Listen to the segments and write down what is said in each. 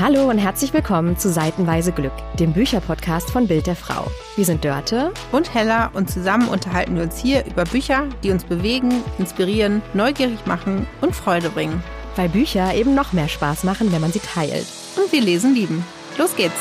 Hallo und herzlich willkommen zu Seitenweise Glück, dem Bücherpodcast von Bild der Frau. Wir sind Dörte und Hella und zusammen unterhalten wir uns hier über Bücher, die uns bewegen, inspirieren, neugierig machen und Freude bringen. Weil Bücher eben noch mehr Spaß machen, wenn man sie teilt. Und wir lesen lieben. Los geht's!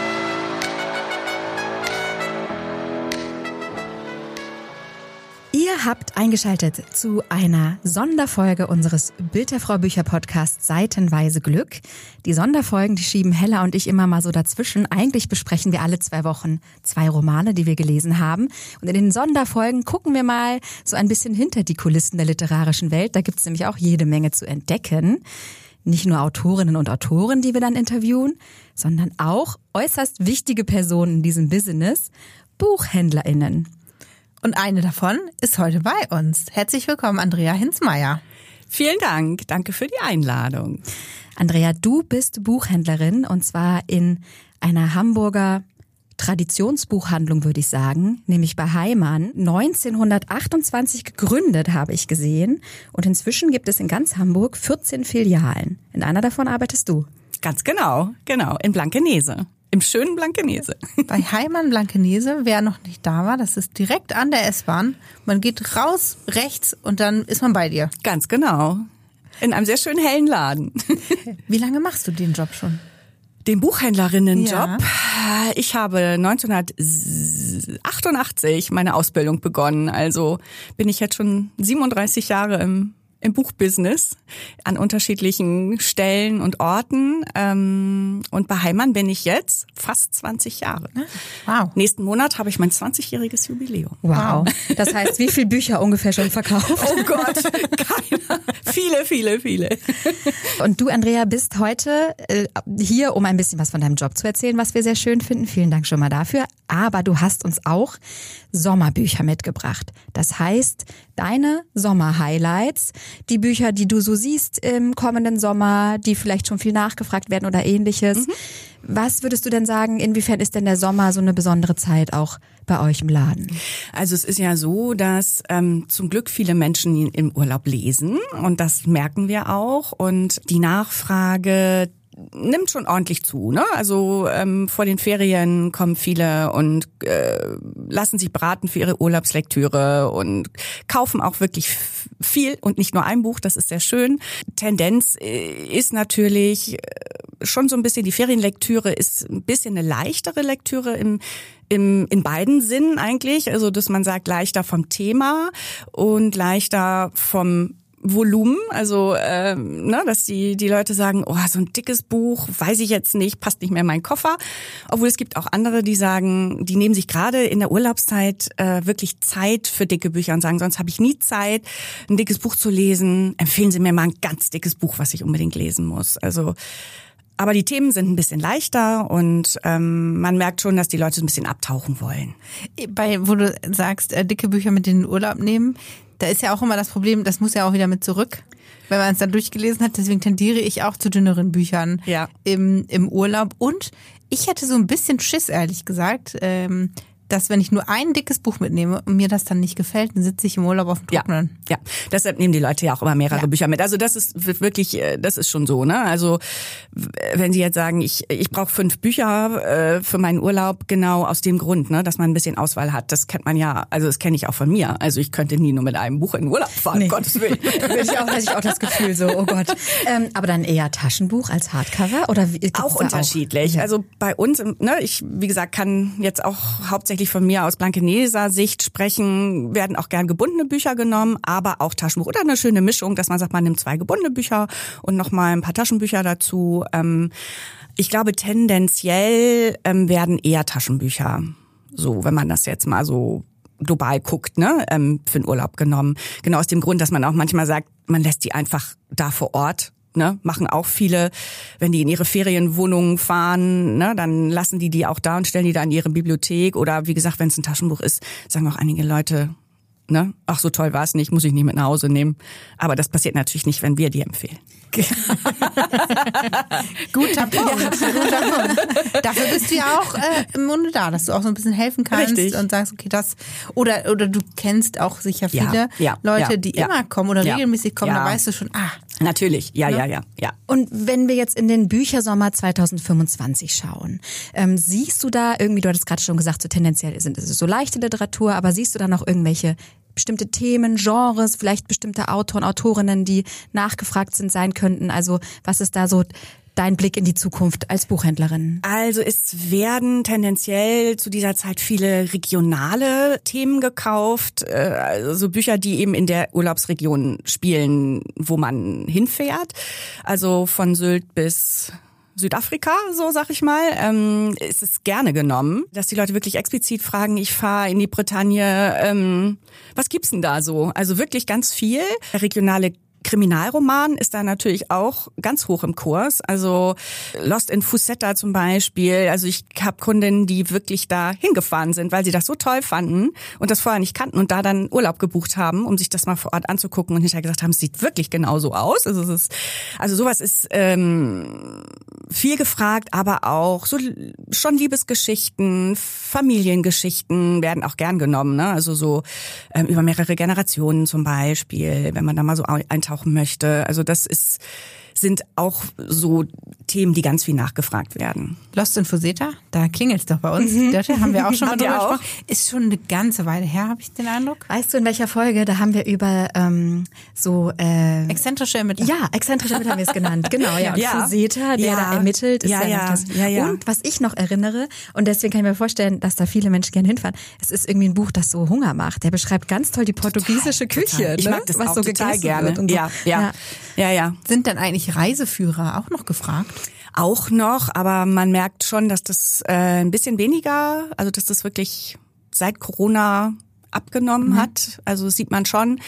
Ihr habt eingeschaltet zu einer Sonderfolge unseres Bild der Frau Bücher-Podcasts Seitenweise Glück. Die Sonderfolgen, die schieben Hella und ich immer mal so dazwischen. Eigentlich besprechen wir alle 2 Wochen 2 Romane, die wir gelesen haben. Und in den Sonderfolgen gucken wir mal so ein bisschen hinter die Kulissen der literarischen Welt. Da gibt's nämlich auch jede Menge zu entdecken. Nicht nur Autorinnen und Autoren, die wir dann interviewen, sondern auch äußerst wichtige Personen in diesem Business, BuchhändlerInnen. Und eine davon ist heute bei uns. Herzlich willkommen, Andrea Hinzmeier. Vielen Dank. Danke für die Einladung. Andrea, du bist Buchhändlerin und zwar in einer Hamburger Traditionsbuchhandlung, würde ich sagen, nämlich bei Heimann. 1928 gegründet, habe ich gesehen. Und inzwischen gibt es in ganz Hamburg 14 Filialen. In einer davon arbeitest du. Ganz genau, in Blankenese. Im schönen Blankenese. Bei Heimann Blankenese, wer noch nicht da war, das ist direkt an der S-Bahn. Man geht raus, rechts und dann ist man bei dir. Ganz genau. In einem sehr schönen hellen Laden. Wie lange machst du den Job schon? Den Buchhändlerinnenjob? Ja. Ich habe 1988 meine Ausbildung begonnen. Also bin ich jetzt schon 37 Jahre im Buchbusiness an unterschiedlichen Stellen und Orten. Und bei Heimann bin ich jetzt fast 20 Jahre. Wow. Nächsten Monat habe ich mein 20-jähriges Jubiläum. Wow. Das heißt, wie viele Bücher ungefähr schon verkauft? Oh Gott, keiner. Viele. Und du, Andrea, bist heute hier, um ein bisschen was von deinem Job zu erzählen, was wir sehr schön finden. Vielen Dank schon mal dafür. Aber du hast uns auch Sommerbücher mitgebracht. Das heißt, deine Sommer-Highlights, die Bücher, die du so siehst im kommenden Sommer, die vielleicht schon viel nachgefragt werden oder ähnliches. Was würdest du denn sagen, inwiefern ist denn der Sommer so eine besondere Zeit auch bei euch im Laden? Also es ist ja so, dass zum Glück viele Menschen im Urlaub lesen und das merken wir auch und die Nachfrage nimmt schon ordentlich zu, ne? Also vor den Ferien kommen viele und lassen sich beraten für ihre Urlaubslektüre und kaufen auch wirklich viel und nicht nur ein Buch, das ist sehr schön. Tendenz ist natürlich schon so ein bisschen, die Ferienlektüre ist ein bisschen eine leichtere Lektüre in beiden Sinnen eigentlich, also dass man sagt leichter vom Thema und leichter vom Volumen, also dass die Leute sagen, oh, so ein dickes Buch, weiß ich jetzt nicht, passt nicht mehr in meinen Koffer. Obwohl es gibt auch andere, die sagen, die nehmen sich gerade in der Urlaubszeit wirklich Zeit für dicke Bücher und sagen, sonst habe ich nie Zeit, ein dickes Buch zu lesen. Empfehlen Sie mir mal ein ganz dickes Buch, was ich unbedingt lesen muss. Also aber die Themen sind ein bisschen leichter und man merkt schon, dass die Leute so ein bisschen abtauchen wollen. Wo du sagst, dicke Bücher mit in den Urlaub nehmen, da ist ja auch immer das Problem, das muss ja auch wieder mit zurück, wenn man es dann durchgelesen hat. Deswegen tendiere ich auch zu dünneren Büchern im Urlaub. Und ich hätte so ein bisschen Schiss, ehrlich gesagt, dass wenn ich nur ein dickes Buch mitnehme und mir das dann nicht gefällt, dann sitze ich im Urlaub auf dem Trockenen. Ja, deshalb nehmen die Leute ja auch immer mehrere Bücher mit. Also das ist wirklich, das ist schon so, ne? Also wenn Sie jetzt sagen, ich brauche 5 Bücher für meinen Urlaub, genau aus dem Grund, ne, dass man ein bisschen Auswahl hat. Das kennt man ja, also das kenne ich auch von mir. Also ich könnte nie nur mit einem Buch in den Urlaub fahren, Nee. um Gottes Willen. Hätte ich auch das Gefühl so, oh Gott. Aber dann eher Taschenbuch als Hardcover? Oder auch unterschiedlich. Ja. Also bei uns, ne, ich, wie gesagt, kann jetzt auch hauptsächlich von mir aus Blankeneser Sicht sprechen, werden auch gern gebundene Bücher genommen, aber auch Taschenbuch oder eine schöne Mischung, dass man sagt, man nimmt 2 gebundene Bücher und nochmal ein paar Taschenbücher dazu. Ich glaube, tendenziell werden eher Taschenbücher, so wenn man das jetzt mal so global guckt, ne, für den Urlaub genommen. Genau aus dem Grund, dass man auch manchmal sagt, man lässt die einfach da vor Ort. Ne, machen auch viele, wenn die in ihre Ferienwohnungen fahren, ne, dann lassen die auch da und stellen die da in ihre Bibliothek. Oder wie gesagt, wenn es ein Taschenbuch ist, sagen auch einige Leute, ne, ach so toll war es nicht, muss ich nicht mit nach Hause nehmen. Aber das passiert natürlich nicht, wenn wir die empfehlen. Guter Punkt. Dafür bist du ja auch im Grunde da, dass du auch so ein bisschen helfen kannst. Richtig. Und sagst, okay, das oder du kennst auch sicher viele Leute, die immer kommen oder regelmäßig kommen, da weißt du schon, Natürlich, ja. Und wenn wir jetzt in den Büchersommer 2025 schauen, siehst du da irgendwie, du hattest gerade schon gesagt, so tendenziell ist es so leichte Literatur, aber siehst du da noch irgendwelche bestimmte Themen, Genres, vielleicht bestimmte Autoren, Autorinnen, die nachgefragt sein könnten? Also was ist da so dein Blick in die Zukunft als Buchhändlerin? Also es werden tendenziell zu dieser Zeit viele regionale Themen gekauft, also Bücher, die eben in der Urlaubsregion spielen, wo man hinfährt. Also von Sylt bis Südafrika, so sag ich mal, ist es gerne genommen, dass die Leute wirklich explizit fragen, ich fahre in die Bretagne, was gibt's denn da so? Also wirklich ganz viel. Regionale Kriminalroman ist da natürlich auch ganz hoch im Kurs. Also Lost in Fusetta zum Beispiel. Also ich habe Kundinnen, die wirklich da hingefahren sind, weil sie das so toll fanden und das vorher nicht kannten und da dann Urlaub gebucht haben, um sich das mal vor Ort anzugucken und hinterher gesagt haben, es sieht wirklich genauso aus. Also sowas ist viel gefragt, aber auch so schon Liebesgeschichten, Familiengeschichten werden auch gern genommen, ne? Also so über mehrere Generationen zum Beispiel, wenn man da mal so eintauchen möchte. Also sind auch so Themen, die ganz viel nachgefragt werden. Lost in Fusetta, da klingelt's doch bei uns. Dörte, haben wir auch schon mal drüber gesprochen. Ist schon eine ganze Weile her, habe ich den Eindruck. Weißt du, in welcher Folge? Da haben wir über exzentrische Ermittler. Ja, exzentrische Ermittler haben wir es genannt. Genau, ja. Und Fusetta, der da ermittelt, ist das. Und was ich noch erinnere, und deswegen kann ich mir vorstellen, dass da viele Menschen gerne hinfahren, es ist irgendwie ein Buch, das so Hunger macht. Der beschreibt ganz toll die portugiesische Küche. Ne? Ich mag das was auch so total gerne. Wird und so. Ja. Sind dann eigentlich Reiseführer auch noch gefragt? Auch noch, aber man merkt schon, dass das ein bisschen weniger, also dass das wirklich seit Corona abgenommen hat. Also das sieht man schon.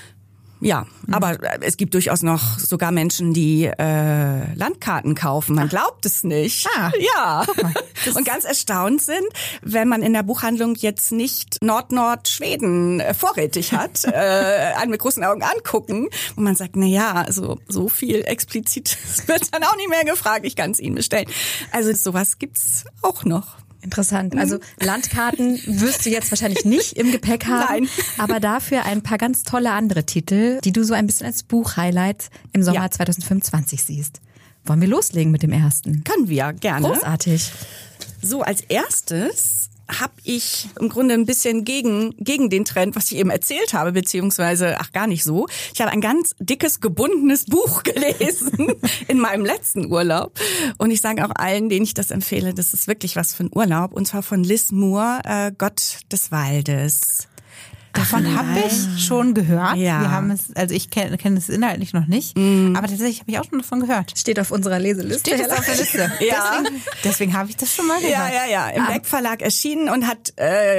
Ja, aber es gibt durchaus noch sogar Menschen, die Landkarten kaufen. Man glaubt es nicht. Ja. Und ganz erstaunt sind, wenn man in der Buchhandlung jetzt nicht Nord-Schweden vorrätig hat, einen mit großen Augen angucken und man sagt, na ja, also so viel explizit wird dann auch nicht mehr gefragt. Ich kann es Ihnen bestellen. Also sowas gibt's auch noch. Interessant. Also Landkarten wirst du jetzt wahrscheinlich nicht im Gepäck haben, Nein. aber dafür ein paar ganz tolle andere Titel, die du so ein bisschen als Buchhighlight im Sommer 2025 siehst. Wollen wir loslegen mit dem ersten? Können wir, gerne. Großartig. So, als erstes habe ich im Grunde ein bisschen gegen den Trend, was ich eben erzählt habe, beziehungsweise, gar nicht so. Ich habe ein ganz dickes, gebundenes Buch gelesen in meinem letzten Urlaub. Und ich sage auch allen, denen ich das empfehle, das ist wirklich was für ein Urlaub. Und zwar von Liz Moore, Gott des Waldes. Davon habe ich schon gehört. Ja. Wir haben es, also ich kenne es inhaltlich noch nicht, aber tatsächlich habe ich auch schon davon gehört. Steht auf unserer Leseliste. Steht auf der Liste. Ja. Deswegen habe ich das schon mal gehört. Ja. Im Beck Verlag erschienen und hat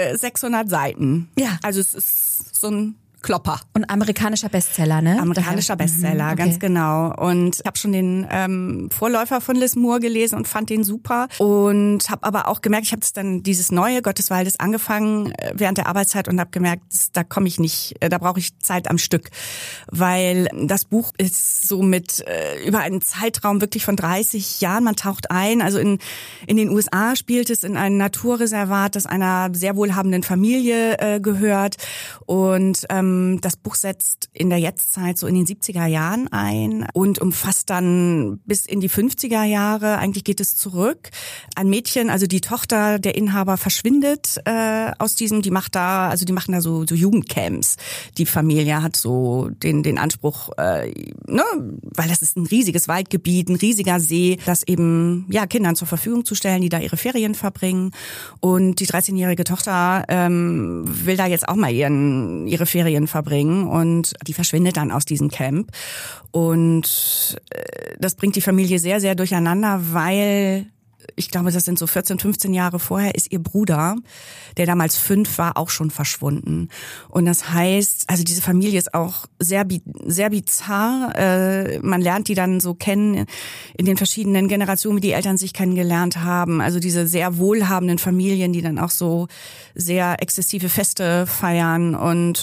600 Seiten. Ja. Also es ist so ein Klopper. Und amerikanischer Bestseller, ne? Amerikanischer Bestseller, ganz genau. Und ich habe schon den Vorläufer von Liz Moore gelesen und fand den super. Und habe aber auch gemerkt, ich habe dann dieses neue Gott des Waldes angefangen während der Arbeitszeit und habe gemerkt, da komme ich nicht, da brauche ich Zeit am Stück. Weil das Buch ist so mit über einen Zeitraum wirklich von 30 Jahren, man taucht ein. Also in den USA spielt es in einem Naturreservat, das einer sehr wohlhabenden Familie gehört. Und das Buch setzt in der Jetztzeit so in den 70er Jahren ein und umfasst dann bis in die 50er Jahre. Eigentlich geht es zurück. Ein Mädchen, also die Tochter der Inhaber, verschwindet aus diesem, die machen da so Jugendcamps. Die Familie hat so den Anspruch, weil das ist ein riesiges Waldgebiet, ein riesiger See, das eben Kindern zur Verfügung zu stellen, die da ihre Ferien verbringen. Und die 13-jährige Tochter will da jetzt auch mal ihre Ferien verbringen und die verschwindet dann aus diesem Camp. Und das bringt die Familie sehr, sehr durcheinander, weil ich glaube, das sind so 14, 15 Jahre vorher, ist ihr Bruder, der damals 5 war, auch schon verschwunden. Und das heißt, also diese Familie ist auch sehr bizarr. Man lernt die dann so kennen in den verschiedenen Generationen, wie die Eltern sich kennengelernt haben. Also diese sehr wohlhabenden Familien, die dann auch so sehr exzessive Feste feiern und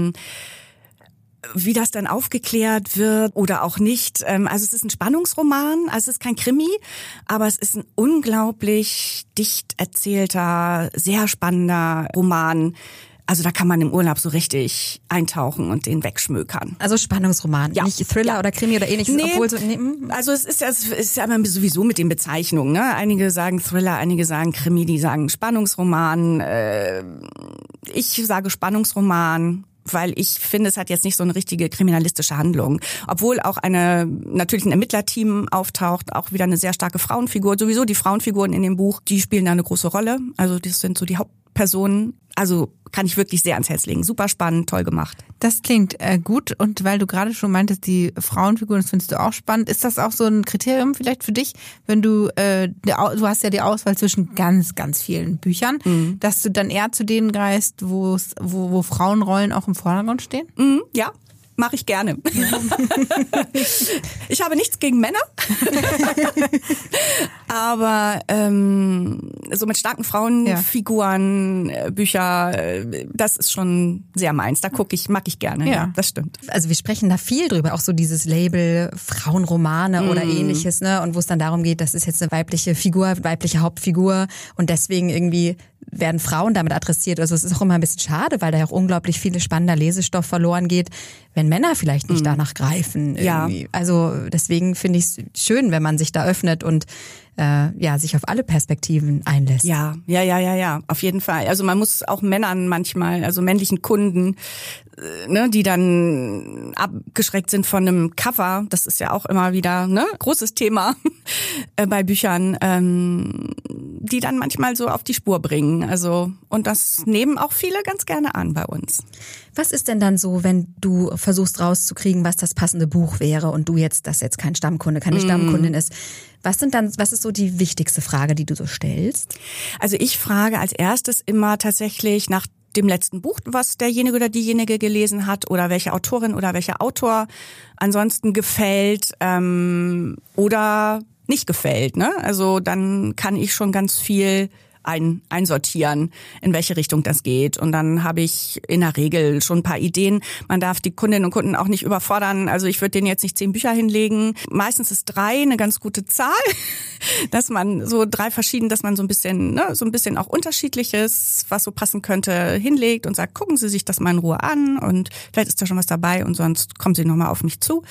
wie das dann aufgeklärt wird oder auch nicht. Also es ist ein Spannungsroman, also es ist kein Krimi, aber es ist ein unglaublich dicht erzählter, sehr spannender Roman. Also da kann man im Urlaub so richtig eintauchen und den wegschmökern. Also Spannungsroman, nicht Thriller oder Krimi oder ähnliches. Nee, obwohl also es ist ja immer sowieso mit den Bezeichnungen. Ne? Einige sagen Thriller, einige sagen Krimi, die sagen Spannungsroman. Ich sage Spannungsroman, weil ich finde, es hat jetzt nicht so eine richtige kriminalistische Handlung. Obwohl auch natürlich ein Ermittlerteam auftaucht, auch wieder eine sehr starke Frauenfigur. Sowieso die Frauenfiguren in dem Buch, die spielen da eine große Rolle. Also das sind so die Hauptpersonen. Also kann ich wirklich sehr ans Herz legen. Super spannend, toll gemacht. Das klingt gut. Und weil du gerade schon meintest, die Frauenfiguren, das findest du auch spannend. Ist das auch so ein Kriterium vielleicht für dich, wenn du du hast ja die Auswahl zwischen ganz, ganz vielen Büchern, dass du dann eher zu denen greifst, wo Frauenrollen auch im Vordergrund stehen? Ja. Mache ich gerne. Ja. Ich habe nichts gegen Männer, aber so mit starken Frauenfiguren, Bücher, das ist schon sehr meins. Da mag ich gerne. Ja, das stimmt. Also wir sprechen da viel drüber, auch so dieses Label Frauenromane oder ähnliches, ne? Und wo es dann darum geht, das ist jetzt eine weibliche Figur, weibliche Hauptfigur und deswegen irgendwie werden Frauen damit adressiert. Also es ist auch immer ein bisschen schade, weil da ja auch unglaublich viel spannender Lesestoff verloren geht, wenn Männer vielleicht nicht danach greifen. Irgendwie. Ja. Also deswegen finde ich es schön, wenn man sich da öffnet und sich auf alle Perspektiven einlässt. Ja, auf jeden Fall. Also man muss auch Männern manchmal, also männlichen Kunden, die dann abgeschreckt sind von einem Cover, das ist ja auch immer wieder großes Thema bei Büchern, die dann manchmal so auf die Spur bringen. Also und das nehmen auch viele ganz gerne an bei uns. Was ist denn dann so, wenn du versuchst rauszukriegen, was das passende Buch wäre und das jetzt kein Stammkunde, keine Stammkundin ist? Was ist so die wichtigste Frage, die du so stellst? Also ich frage als erstes immer tatsächlich nach dem letzten Buch, was derjenige oder diejenige gelesen hat oder welche Autorin oder welcher Autor ansonsten gefällt oder nicht gefällt. Ne? Also dann kann ich schon ganz viel einsortieren, in welche Richtung das geht. Und dann habe ich in der Regel schon ein paar Ideen. Man darf die Kundinnen und Kunden auch nicht überfordern. Also ich würde denen jetzt nicht 10 Bücher hinlegen. Meistens ist 3 eine ganz gute Zahl, dass man so 3 verschieden, dass man so ein bisschen auch Unterschiedliches, was so passen könnte, hinlegt und sagt, gucken Sie sich das mal in Ruhe an und vielleicht ist da schon was dabei und sonst kommen Sie nochmal auf mich zu.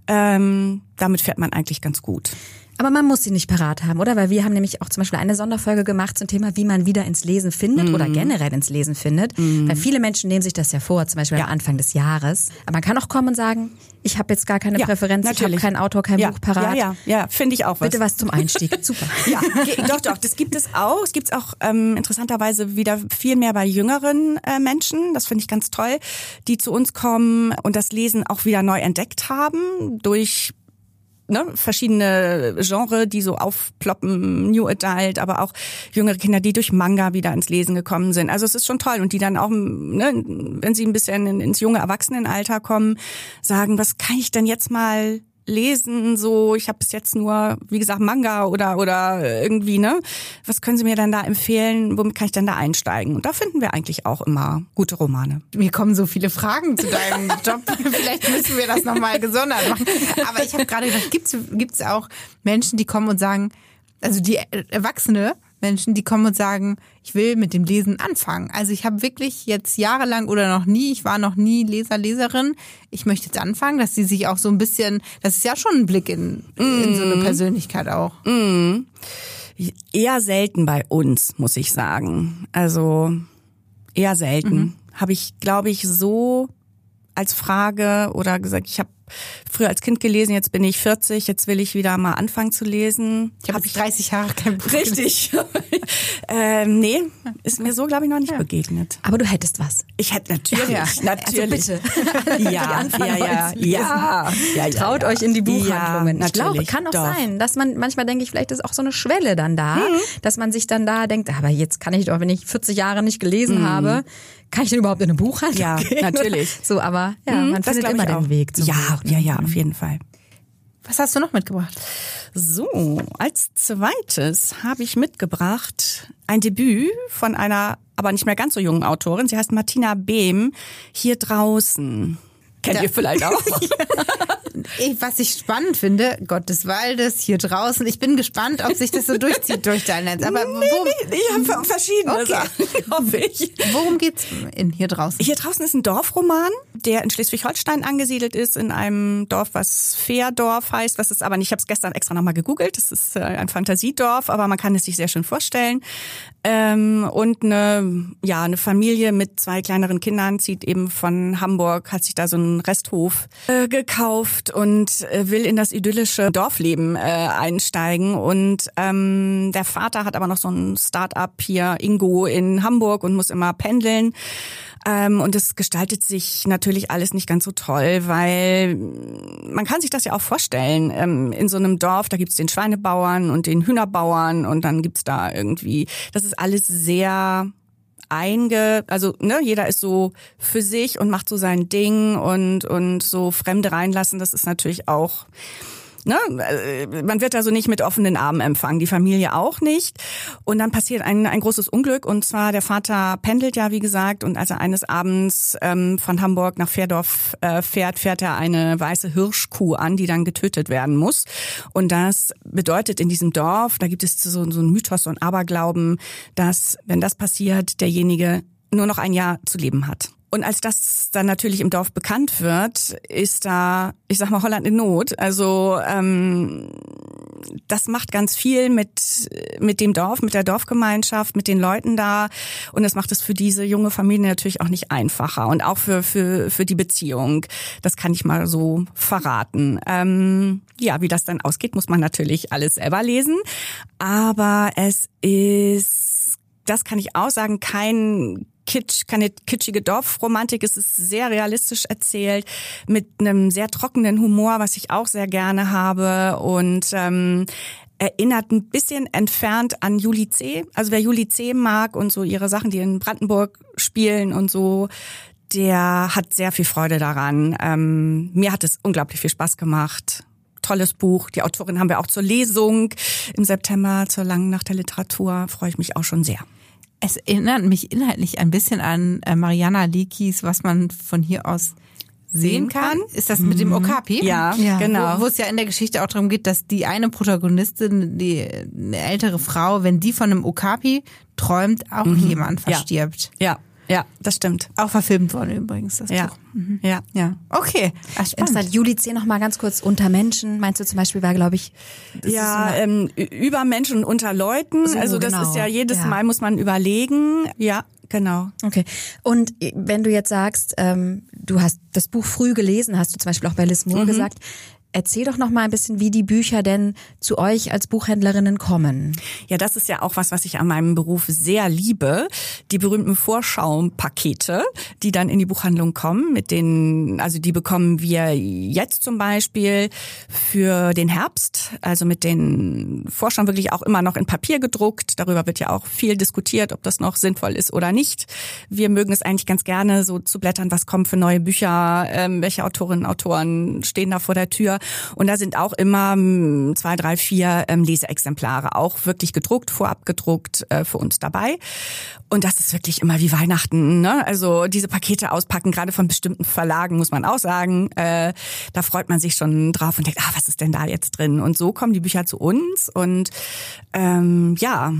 Damit fährt man eigentlich ganz gut. Aber man muss sie nicht parat haben, oder? Weil wir haben nämlich auch zum Beispiel eine Sonderfolge gemacht zum Thema, wie man wieder ins Lesen findet oder generell ins Lesen findet. Weil viele Menschen nehmen sich das ja vor, zum Beispiel am Anfang des Jahres. Aber man kann auch kommen und sagen, ich habe jetzt gar keine Präferenz, natürlich. Ich habe keinen Autor, kein Buch parat. Ja, finde ich auch was. Bitte was zum Einstieg, super. Ja, doch, das gibt es auch. Es gibt es auch interessanterweise wieder viel mehr bei jüngeren Menschen. Das finde ich ganz toll, die zu uns kommen und das Lesen auch wieder neu entdeckt haben durch verschiedene Genre, die so aufploppen, New Adult, aber auch jüngere Kinder, die durch Manga wieder ins Lesen gekommen sind. Also es ist schon toll und die dann auch, wenn sie ein bisschen ins junge Erwachsenenalter kommen, sagen, was kann ich denn jetzt mal lesen, so, ich habe bis jetzt nur, wie gesagt, Manga oder irgendwie, was können Sie mir dann da empfehlen, womit kann ich denn da einsteigen? Und da finden wir eigentlich auch immer gute Romane. Mir kommen so viele Fragen zu deinem Job, vielleicht müssen wir das nochmal gesondert machen. Aber ich habe gerade gedacht, gibt's auch Menschen, die kommen und sagen, also die erwachsene Menschen, die kommen und sagen, ich will mit dem Lesen anfangen. Also ich habe wirklich jetzt jahrelang ich war noch nie Leser, Leserin. Ich möchte jetzt anfangen, dass sie sich auch so ein bisschen, das ist ja schon ein Blick in so eine Persönlichkeit auch. Eher selten bei uns, muss ich sagen. Also eher selten. Habe ich, glaube ich, so als Frage oder gesagt, ich habe früher als Kind gelesen, jetzt bin ich 40, jetzt will ich wieder mal anfangen zu lesen. Ich habe 30 Jahre kein Buch Richtig. Nee, ist mir so, glaube ich, noch nicht begegnet. Aber du hättest was. Ich hätte natürlich. Also bitte. Ja. Traut euch in die Buchhandlungen. Ich glaube, kann auch sein, dass man, manchmal denke ich, vielleicht ist auch so eine Schwelle dann da, dass man sich dann da denkt, aber jetzt kann ich doch, wenn ich 40 Jahre nicht gelesen habe, kann ich denn überhaupt in eine Buchhandlung gehen? Ja, natürlich. So, aber man findet immer den Weg zum Buch. Ja, auf jeden Fall. Was hast du noch mitgebracht? So, als zweites habe ich mitgebracht ein Debüt von einer, aber nicht mehr ganz so jungen Autorin. Sie heißt Martina Behm, Hier draußen. Kennt ihr vielleicht auch? Was ich spannend finde, Gott des Waldes, hier draußen, ich bin gespannt, ob sich das so durchzieht durch dein Netz. Aber ich habe verschiedene Sachen, hoffe ich. Worum geht's in hier draußen? Hier draußen ist ein Dorfroman, der in Schleswig-Holstein angesiedelt ist, in einem Dorf, was Fehrdorf heißt, was ist aber nicht, ich habe es gestern extra nochmal gegoogelt, das ist ein Fantasiedorf, aber man kann es sich sehr schön vorstellen. Und eine Familie mit 2 kleineren Kindern zieht eben von Hamburg, hat sich da so einen Resthof gekauft und will in das idyllische Dorfleben einsteigen. Und der Vater hat aber noch so ein Start-up hier, Ingo, in Hamburg und muss immer pendeln. Und es gestaltet sich natürlich alles nicht ganz so toll, weil man kann sich das ja auch vorstellen. In so einem Dorf, da gibt's den Schweinebauern und den Hühnerbauern und dann gibt's da irgendwie, das ist alles sehr jeder ist so für sich und macht so sein Ding und so Fremde reinlassen, das ist natürlich auch, man wird also nicht mit offenen Armen empfangen, die Familie auch nicht. Und dann passiert ein großes Unglück und zwar der Vater pendelt ja, wie gesagt, und als er eines Abends von Hamburg nach Fehrdorf fährt er eine weiße Hirschkuh an, die dann getötet werden muss. Und das bedeutet in diesem Dorf, da gibt es so einen Mythos, so einen Aberglauben, dass, wenn das passiert, derjenige nur noch ein Jahr zu leben hat. Und als das dann natürlich im Dorf bekannt wird, ist da, ich sag mal, Holland in Not. Also das macht ganz viel mit dem Dorf, mit der Dorfgemeinschaft, mit den Leuten da. Und das macht es für diese junge Familie natürlich auch nicht einfacher. Und auch für die Beziehung. Das kann ich mal so verraten. Wie das dann ausgeht, muss man natürlich alles selber lesen. Aber es ist, das kann ich auch sagen, keine kitschige Dorfromantik, es ist sehr realistisch erzählt, mit einem sehr trockenen Humor, was ich auch sehr gerne habe und erinnert ein bisschen entfernt an Julie C. Also wer Julie C. mag und so ihre Sachen, die in Brandenburg spielen und so, der hat sehr viel Freude daran. Mir hat es unglaublich viel Spaß gemacht. Tolles Buch. Die Autorin haben wir auch zur Lesung im September, zur Langen Nacht der Literatur. Freue ich mich auch schon sehr. Es erinnert mich inhaltlich ein bisschen an Mariana Lekis, was man von hier aus sehen kann. Ist das mit dem Okapi? Ja, genau. Wo es ja in der Geschichte auch darum geht, dass die eine Protagonistin, eine ältere Frau, wenn die von einem Okapi träumt, auch jemand verstirbt. Ja, das stimmt. Auch verfilmt worden übrigens, das Buch. Ja. Okay. Interessant. Julie C. noch mal ganz kurz, unter Menschen, meinst du zum Beispiel, war glaube ich... Über Menschen und unter Leuten. So, also das genau. ist ja jedes Mal muss man überlegen. Ja, genau. Okay. Und wenn du jetzt sagst, du hast das Buch früh gelesen, hast du zum Beispiel auch bei Liz Moore gesagt, erzähl doch noch mal ein bisschen, wie die Bücher denn zu euch als Buchhändlerinnen kommen. Ja, das ist ja auch was ich an meinem Beruf sehr liebe. Die berühmten Vorschau-Pakete, die dann in die Buchhandlung kommen, die bekommen wir jetzt zum Beispiel für den Herbst, also mit den Vorschauen wirklich auch immer noch in Papier gedruckt. Darüber wird ja auch viel diskutiert, ob das noch sinnvoll ist oder nicht. Wir mögen es eigentlich ganz gerne, so zu blättern, was kommt für neue Bücher, welche Autorinnen und Autoren stehen da vor der Tür. Und da sind auch immer 2, 3, 4 Leseexemplare, auch wirklich gedruckt, vorab gedruckt für uns dabei. Und das ist wirklich immer wie Weihnachten, ne? Also diese Pakete auspacken, gerade von bestimmten Verlagen, muss man auch sagen. Da freut man sich schon drauf und denkt, was ist denn da jetzt drin? Und so kommen die Bücher zu uns und dann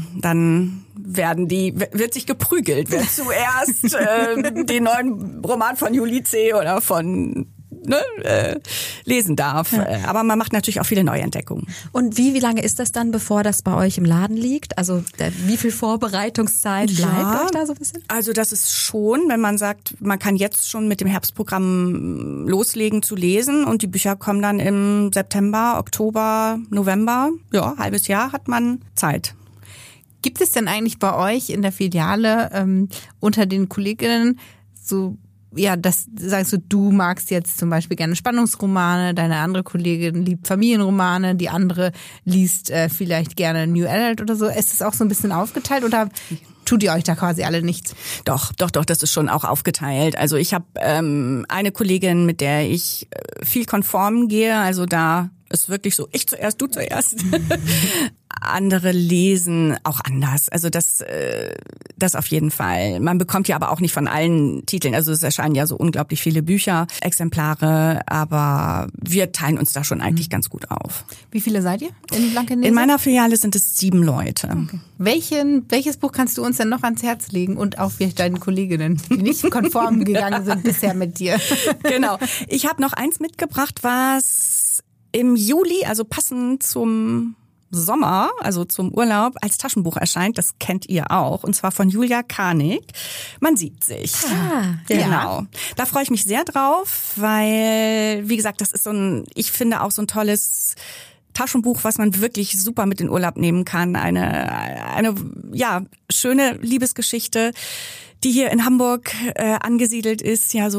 wird sich geprügelt, wer zuerst den neuen Roman von Julie C. oder von lesen darf. Ja. Aber man macht natürlich auch viele Neuentdeckungen. Und wie lange ist das dann, bevor das bei euch im Laden liegt? Also wie viel Vorbereitungszeit bleibt euch da so ein bisschen? Also das ist schon, wenn man sagt, man kann jetzt schon mit dem Herbstprogramm loslegen zu lesen und die Bücher kommen dann im September, Oktober, November. Ja, halbes Jahr hat man Zeit. Gibt es denn eigentlich bei euch in der Filiale unter den Kolleginnen so, das sagst du magst jetzt zum Beispiel gerne Spannungsromane, deine andere Kollegin liebt Familienromane, die andere liest vielleicht gerne New Adult oder so. Ist es auch so ein bisschen aufgeteilt oder tut ihr euch da quasi alle nichts? Doch, das ist schon auch aufgeteilt. Also ich habe eine Kollegin, mit der ich viel konform gehe, also da ist wirklich so, ich zuerst, du zuerst. andere lesen auch anders. Also das auf jeden Fall. Man bekommt ja aber auch nicht von allen Titeln. Also es erscheinen ja so unglaublich viele Bücher, Exemplare, aber wir teilen uns da schon eigentlich ganz gut auf. Wie viele seid ihr in Blankenese? In meiner Filiale sind es 7 Leute. Okay. Welches Buch kannst du uns denn noch ans Herz legen und auch vielleicht deinen Kolleginnen, die nicht konform gegangen sind bisher mit dir? Genau. Ich habe noch eins mitgebracht, was im Juli, also passend zum Sommer, also zum Urlaub, als Taschenbuch erscheint. Das kennt ihr auch. Und zwar von Julia Karnig. Man sieht sich. Genau. Da freue ich mich sehr drauf, weil, wie gesagt, das ist ich finde auch so ein tolles Taschenbuch, was man wirklich super mit in Urlaub nehmen kann. Eine schöne Liebesgeschichte, die hier in Hamburg angesiedelt ist, das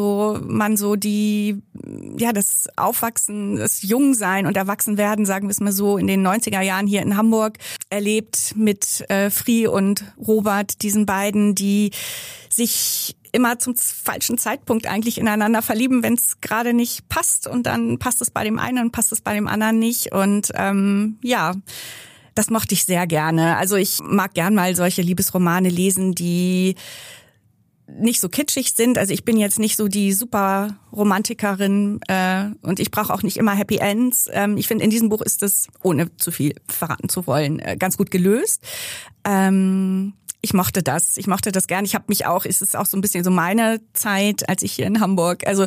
Aufwachsen, das Jungsein und Erwachsenwerden, sagen wir es mal so, in den 90er Jahren hier in Hamburg erlebt mit Fri und Robert, diesen beiden, die sich immer zum falschen Zeitpunkt eigentlich ineinander verlieben, wenn es gerade nicht passt, und dann passt es bei dem einen und passt es bei dem anderen nicht, und das mochte ich sehr gerne. Also ich mag gern mal solche Liebesromane lesen, die nicht so kitschig sind. Also ich bin jetzt nicht so die super Romantikerin und ich brauche auch nicht immer Happy Ends. Ich finde, in diesem Buch ist es, ohne zu viel verraten zu wollen, ganz gut gelöst. Ich mochte das gern. Es ist auch so ein bisschen so meine Zeit, als ich hier in Hamburg, also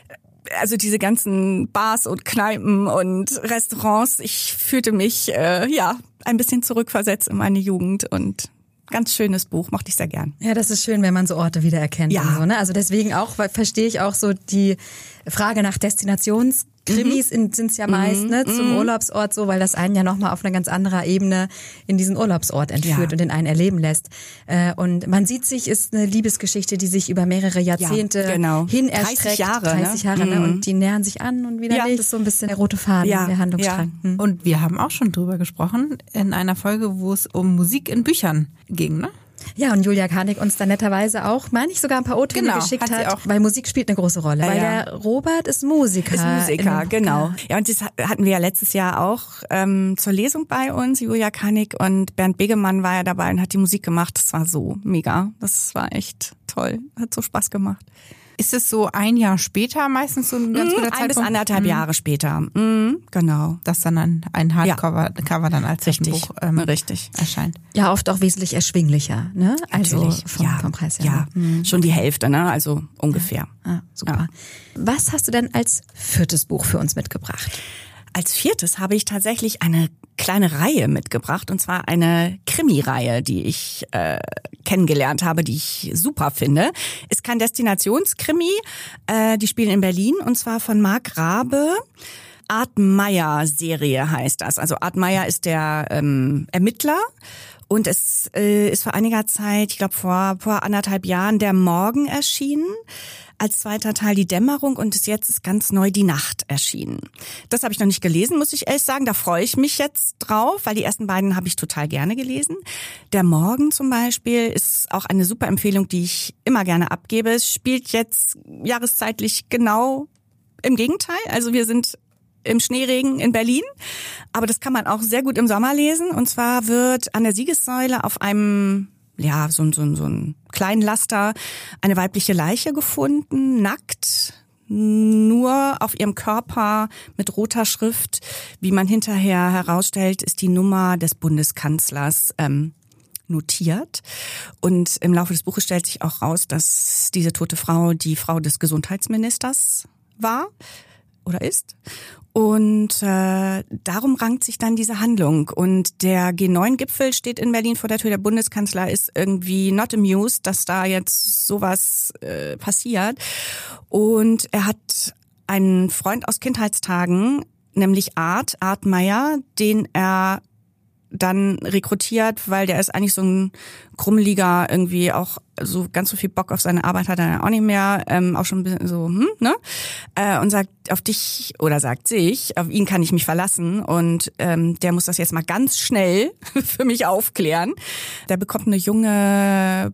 diese ganzen Bars und Kneipen und Restaurants, ich fühlte mich ein bisschen zurückversetzt in meine Jugend, und ganz schönes Buch, mochte ich sehr gern. Ja, das ist schön, wenn man so Orte wiedererkennt. Ja. Und so, ne? Also deswegen auch, verstehe ich auch so die Frage nach Destinationskrimis sind's ja meist, ne, zum Urlaubsort so, weil das einen ja nochmal auf eine ganz andere Ebene in diesen Urlaubsort entführt und den einen erleben lässt. Und man sieht sich, ist eine Liebesgeschichte, die sich über mehrere Jahrzehnte hin erstreckt. 30 Jahre, ne? Und die nähern sich an und wieder nicht. Das ist so ein bisschen der rote Faden, der Handlungsstrang. Ja. Und wir haben auch schon drüber gesprochen in einer Folge, wo es um Musik in Büchern ging, ne? Ja, und Julia Karnig uns da netterweise auch, meine ich, sogar ein paar O-Töne geschickt hat, weil Musik spielt eine große Rolle. Weil der Robert ist Musiker. Genau. Ja, und das hatten wir ja letztes Jahr auch zur Lesung bei uns, Julia Karnig, und Bernd Begemann war ja dabei und hat die Musik gemacht. Das war so mega. Das war echt toll. Hat so Spaß gemacht. Ist es so ein Jahr später meistens so ein ganz guter Zeitpunkt? 1 bis 1,5 Jahre später. Genau. Dass dann ein Hardcover Cover dann als Taschenbuch richtig erscheint. Ja, oft auch wesentlich erschwinglicher, ne? Also vom Preis her. Ja, schon die Hälfte, ne? Also ungefähr. Ah, super. Ja. Was hast du denn als 4. Buch für uns mitgebracht? Als 4. habe ich tatsächlich eine kleine Reihe mitgebracht, und zwar eine Krimi-Reihe, die ich kennengelernt habe, die ich super finde. Ist kein Destinationskrimi, die spielen in Berlin, und zwar von Marc Rabe. Art Meyer-Serie heißt das. Also Art Meyer ist der Ermittler, und es ist vor einiger Zeit, ich glaube vor 1,5 Jahren, Der Morgen erschienen. Als 2. Teil die Dämmerung, und jetzt ist ganz neu die Nacht erschienen. Das habe ich noch nicht gelesen, muss ich ehrlich sagen. Da freue ich mich jetzt drauf, weil die ersten beiden habe ich total gerne gelesen. Der Morgen zum Beispiel ist auch eine super Empfehlung, die ich immer gerne abgebe. Es spielt jetzt jahreszeitlich genau im Gegenteil. Also wir sind im Schneeregen in Berlin, aber das kann man auch sehr gut im Sommer lesen. Und zwar wird an der Siegessäule auf einem so ein kleinen Laster eine weibliche Leiche gefunden, nackt, nur auf ihrem Körper mit roter Schrift. Wie man hinterher herausstellt, ist die Nummer des Bundeskanzlers notiert. Und im Laufe des Buches stellt sich auch raus, dass diese tote Frau die Frau des Gesundheitsministers war oder ist. Und darum rankt sich dann diese Handlung. Und der G9-Gipfel steht in Berlin vor der Tür. Der Bundeskanzler ist irgendwie not amused, dass da jetzt sowas passiert. Und er hat einen Freund aus Kindheitstagen, nämlich Art Meyer, den er dann rekrutiert, weil der ist eigentlich so ein Krummeliger, irgendwie auch so ganz so viel Bock auf seine Arbeit hat er auch nicht mehr, auch schon ein bisschen so, und sagt sagt sich, auf ihn kann ich mich verlassen, und der muss das jetzt mal ganz schnell für mich aufklären. Der bekommt eine junge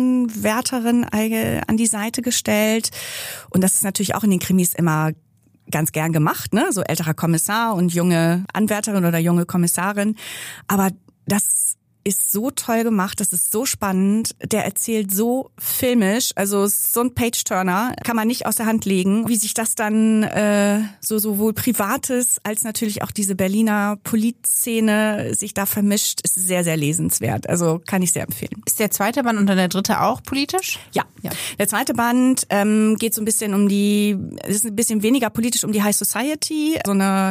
Polizeianwärterin an die Seite gestellt, und das ist natürlich auch in den Krimis immer ganz gern gemacht, ne? So älterer Kommissar und junge Anwärterin oder junge Kommissarin. Aber das ist so toll gemacht, das ist so spannend, der erzählt so filmisch, also so ein Page-Turner, kann man nicht aus der Hand legen, wie sich das dann so sowohl Privates als natürlich auch diese Berliner Politszene sich da vermischt, ist sehr, sehr lesenswert, also kann ich sehr empfehlen. Ist der zweite Band und dann der dritte auch politisch? Ja. Der zweite Band geht so ein bisschen ist ein bisschen weniger politisch um die High Society, so eine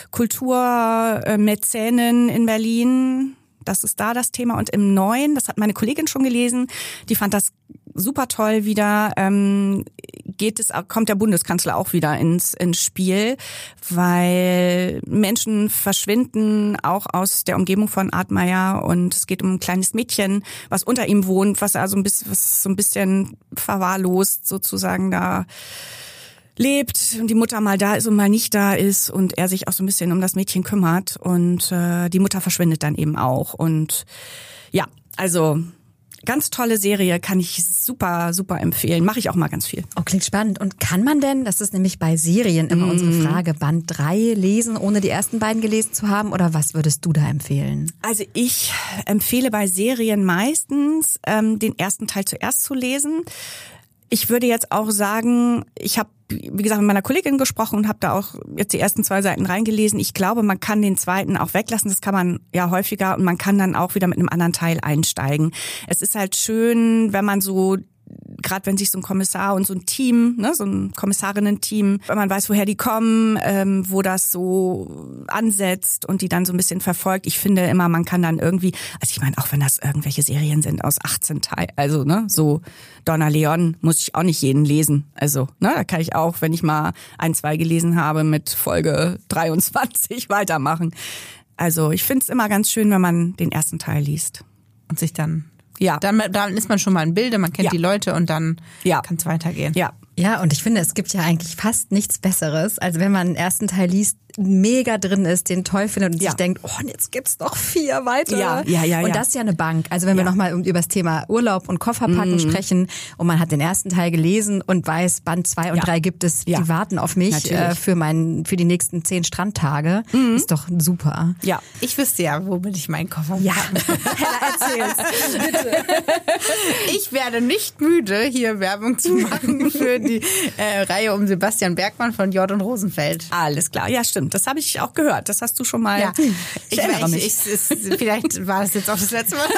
Kulturmäzenin in Berlin. Das ist da das Thema. Und im Neuen, das hat meine Kollegin schon gelesen, die fand das super toll wieder, kommt der Bundeskanzler auch wieder ins Spiel, weil Menschen verschwinden auch aus der Umgebung von Artmeier und es geht um ein kleines Mädchen, was unter ihm wohnt, was so ein bisschen verwahrlost sozusagen da lebt und die Mutter mal da ist und mal nicht da ist und er sich auch so ein bisschen um das Mädchen kümmert und die Mutter verschwindet dann eben auch und ja, also ganz tolle Serie, kann ich super, super empfehlen. Mache ich auch mal ganz viel. Oh, klingt spannend. Und kann man denn, das ist nämlich bei Serien immer unsere Frage, Band 3 lesen, ohne die ersten beiden gelesen zu haben? Oder was würdest du da empfehlen? Also ich empfehle bei Serien meistens, den ersten Teil zuerst zu lesen. Ich würde jetzt auch sagen, ich habe, wie gesagt, mit meiner Kollegin gesprochen und habe da auch jetzt die ersten 2 Seiten reingelesen. Ich glaube, man kann den zweiten auch weglassen. Das kann man ja häufiger und man kann dann auch wieder mit einem anderen Teil einsteigen. Es ist halt schön, wenn man so, gerade wenn sich so ein Kommissar und so ein Team, ne, so ein Kommissarinnen-Team, wenn man weiß, woher die kommen, wo das so ansetzt und die dann so ein bisschen verfolgt. Ich finde immer, man kann dann irgendwie, also ich meine, auch wenn das irgendwelche Serien sind aus 18 Teilen, also ne, so Donna Leon muss ich auch nicht jeden lesen. Also, ne, da kann ich auch, wenn ich mal 1, 2 gelesen habe, mit Folge 23 weitermachen. Also ich finde es immer ganz schön, wenn man den ersten Teil liest. Und sich dann... Ja. Dann ist man schon mal im Bilde, man kennt die Leute und dann kann es weitergehen. Ja. Ja, und ich finde, es gibt ja eigentlich fast nichts Besseres, als wenn man den ersten Teil liest, mega drin ist, den toll findet und sich denkt, oh, jetzt gibt's noch 4 weitere. Ja. Und das ist ja eine Bank. Also wenn wir nochmal über das Thema Urlaub und Kofferpacken sprechen und man hat den ersten Teil gelesen und weiß, Band 2 und 3 gibt es, die warten auf mich für die nächsten 10 Strandtage. Ist doch super. Ja. Ich wüsste ja, womit ich meinen Koffer Ja, Hella, erzähl's. Bitte. Ich werde nicht müde, hier Werbung zu machen für die Reihe um Sebastian Bergmann von Jordan Rosenfeld. Alles klar, ja stimmt. Das habe ich auch gehört. Das hast du schon mal. Ja. Ich erinnere mich. Vielleicht war das jetzt auch das letzte Mal.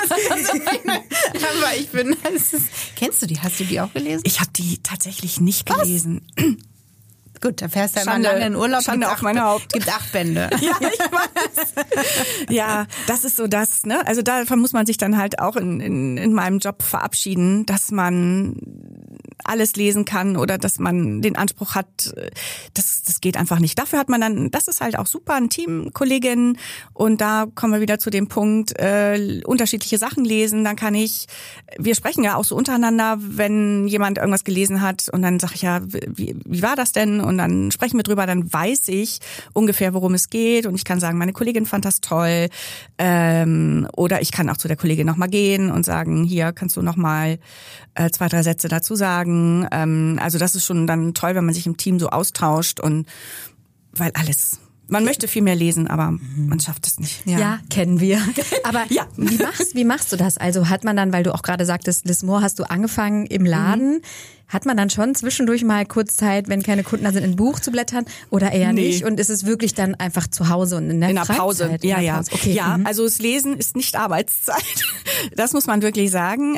Aber ich bin. Kennst du die? Hast du die auch gelesen? Ich habe die tatsächlich nicht gelesen. Gut, da fährst du ja mal lange in Urlaub. Schande auf mein Haupt. Gibt 8 Bände. Ja, ich weiß. Ja, das ist so das, ne? Also davon muss man sich dann halt auch in meinem Job verabschieden, dass man alles lesen kann oder dass man den Anspruch hat, das geht einfach nicht. Dafür hat man dann, das ist halt auch super, ein Team, Kolleginnen und da kommen wir wieder zu dem Punkt, unterschiedliche Sachen lesen, dann wir sprechen ja auch so untereinander, wenn jemand irgendwas gelesen hat und dann sage ich ja, wie war das denn? Und dann sprechen wir drüber, dann weiß ich ungefähr, worum es geht und ich kann sagen, meine Kollegin fand das toll oder ich kann auch zu der Kollegin nochmal gehen und sagen, hier kannst du nochmal 2, 3 Sätze dazu sagen. Also das ist schon dann toll, wenn man sich im Team so austauscht und weil man möchte viel mehr lesen, aber man schafft es nicht. Ja, kennen wir. Aber wie machst du das? Also hat man dann, weil du auch gerade sagtest, Liz Moore, hast du angefangen im Laden, hat man dann schon zwischendurch mal kurz Zeit, wenn keine Kunden da sind, ein Buch zu blättern oder eher nicht? Und ist es wirklich dann einfach zu Hause und in der Pause? Ja. Okay. Ja, also das Lesen ist nicht Arbeitszeit. Das muss man wirklich sagen.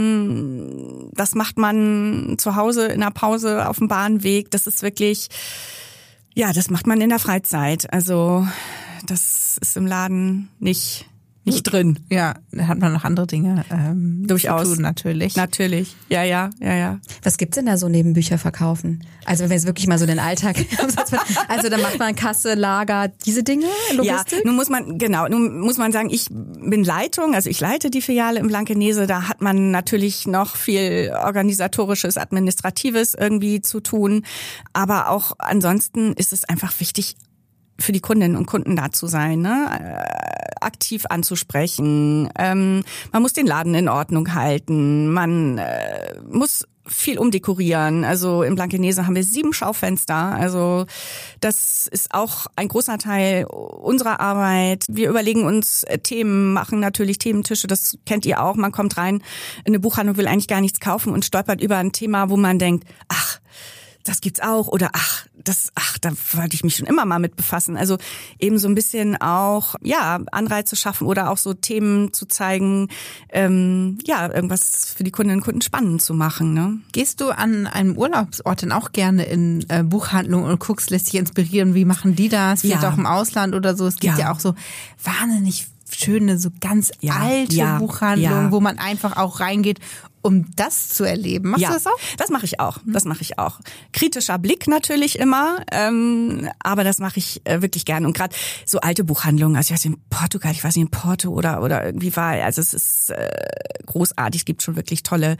Das macht man zu Hause in der Pause auf dem Bahnweg. Das ist wirklich... Ja, das macht man in der Freizeit. Also das ist im Laden nicht drin. Ja, da hat man noch andere Dinge durchaus zu tun, natürlich. Natürlich, ja. Was gibt's denn da so neben Bücher verkaufen? Also wenn wir jetzt wirklich mal so den Alltag, also dann macht man Kasse, Lager, diese Dinge, Logistik? Ja, nun muss man sagen, ich bin Leitung, also ich leite die Filiale im Blankenese, da hat man natürlich noch viel organisatorisches, administratives irgendwie zu tun, aber auch ansonsten ist es einfach wichtig, für die Kundinnen und Kunden da zu sein, ne? Aktiv anzusprechen. Man muss den Laden in Ordnung halten. Man muss viel umdekorieren. Also in Blankenese haben wir 7 Schaufenster. Also das ist auch ein großer Teil unserer Arbeit. Wir überlegen uns Themen, machen natürlich Thementische, das kennt ihr auch. Man kommt rein in eine Buchhandlung, will eigentlich gar nichts kaufen und stolpert über ein Thema, wo man denkt, ach, das gibt's auch oder da wollte ich mich schon immer mal mit befassen. Also eben so ein bisschen auch, ja, Anreize schaffen oder auch so Themen zu zeigen, irgendwas für die Kundinnen und Kunden spannend zu machen, ne? Gehst du an einem Urlaubsort denn auch gerne in Buchhandlungen und guckst, lässt dich inspirieren, wie machen die das? Vielleicht auch im Ausland oder so. Es gibt ja auch so wahnsinnig schöne, so ganz alte Buchhandlungen, wo man einfach auch reingeht, um das zu erleben. Machst du das auch? Das mache ich auch. Das mache ich auch. Kritischer Blick natürlich immer, aber das mache ich wirklich gern. Und gerade so alte Buchhandlungen, also ich weiß in Portugal, ich weiß nicht, in Porto oder irgendwie war, also es ist großartig. Es gibt schon wirklich tolle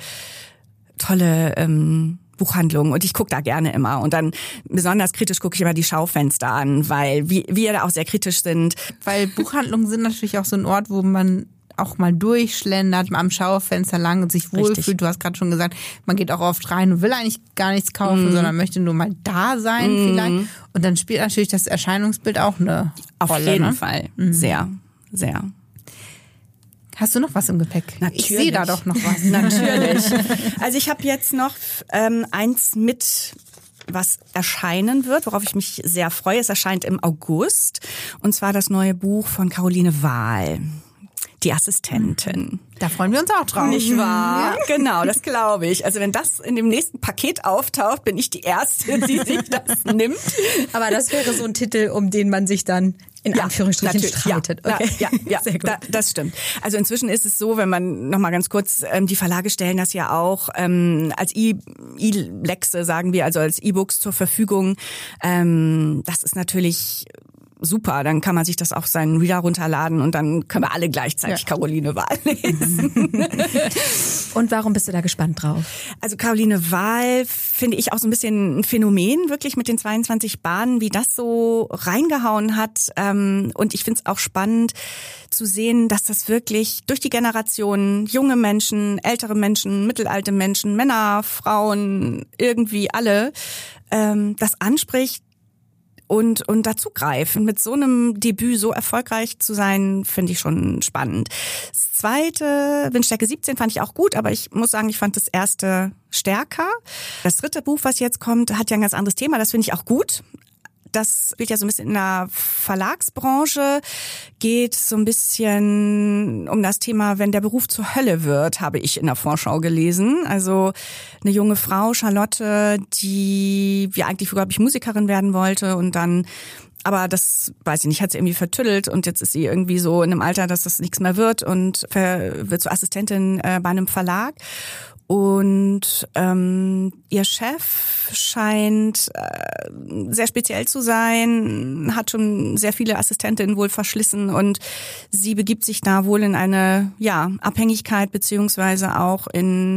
Buchhandlungen und ich gucke da gerne immer. Und dann besonders kritisch gucke ich immer die Schaufenster an, weil wir da auch sehr kritisch sind. Weil Buchhandlungen sind natürlich auch so ein Ort, wo man auch mal durchschlendert, am Schaufenster lang und sich wohlfühlt. Richtig. Du hast gerade schon gesagt, man geht auch oft rein und will eigentlich gar nichts kaufen, sondern möchte nur mal da sein vielleicht. Und dann spielt natürlich das Erscheinungsbild auch eine Rolle. Auf jeden Fall. Sehr, sehr. Hast du noch was im Gepäck? Natürlich. Ich sehe da doch noch was. Natürlich. Also ich habe jetzt noch eins mit, was erscheinen wird, worauf ich mich sehr freue. Es erscheint im August. Und zwar das neue Buch von Caroline Wahl. Die Assistentin. Da freuen wir uns auch drauf. Nicht wahr? Ja. Genau, das glaube ich. Also wenn das in dem nächsten Paket auftaucht, bin ich die Erste, die sich das nimmt. Aber das wäre so ein Titel, um den man sich dann in Anführungsstrichen streitet. Ja, okay. ja, sehr gut. Das stimmt. Also inzwischen ist es so, wenn man noch mal ganz kurz, die Verlage stellen das ja auch als E-Lexe, sagen wir, also als E-Books zur Verfügung. Das ist natürlich super, dann kann man sich das auf seinen Reader runterladen und dann können wir alle gleichzeitig Caroline Wahl lesen. Und warum bist du da gespannt drauf? Also Caroline Wahl finde ich auch so ein bisschen ein Phänomen, wirklich mit den 22 Bahnen, wie das so reingehauen hat. Und ich finde es auch spannend zu sehen, dass das wirklich durch die Generationen, junge Menschen, ältere Menschen, mittelalte Menschen, Männer, Frauen, irgendwie alle, das anspricht. Und dazugreifen. Mit so einem Debüt so erfolgreich zu sein, finde ich schon spannend. Das zweite, Windstärke 17, fand ich auch gut, aber ich muss sagen, ich fand das erste stärker. Das dritte Buch, was jetzt kommt, hat ja ein ganz anderes Thema, das finde ich auch gut. Das spielt ja so ein bisschen in der Verlagsbranche, geht so ein bisschen um das Thema, wenn der Beruf zur Hölle wird, habe ich in der Vorschau gelesen. Also eine junge Frau, Charlotte, die eigentlich früher, glaube ich, Musikerin werden wollte und dann, aber das, weiß ich nicht, hat sie irgendwie vertüttelt und jetzt ist sie irgendwie so in einem Alter, dass das nichts mehr wird und wird so Assistentin bei einem Verlag. Und ihr Chef scheint sehr speziell zu sein, hat schon sehr viele Assistentinnen wohl verschlissen und sie begibt sich da wohl in eine Abhängigkeit beziehungsweise auch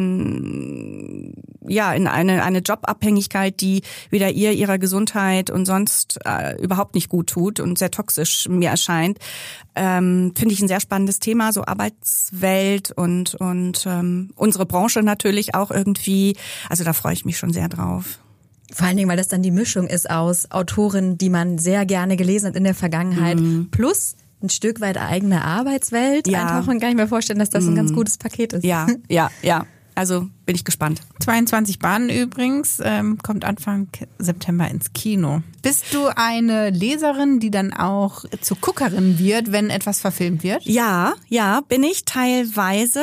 in eine Jobabhängigkeit, die weder ihrer Gesundheit und sonst überhaupt nicht gut tut und sehr toxisch mir erscheint. Finde ich ein sehr spannendes Thema, so Arbeitswelt und unsere Branche natürlich auch irgendwie, also da freue ich mich schon sehr drauf. Vor allen Dingen, weil das dann die Mischung ist aus Autoren, die man sehr gerne gelesen hat in der Vergangenheit, plus ein Stück weit eigene Arbeitswelt. Ja. Einfach man kann ich mir vorstellen, dass das ein ganz gutes Paket ist. Ja. Also bin ich gespannt. 22 Bahnen übrigens, kommt Anfang September ins Kino. Bist du eine Leserin, die dann auch zur Guckerin wird, wenn etwas verfilmt wird? Ja, bin ich teilweise.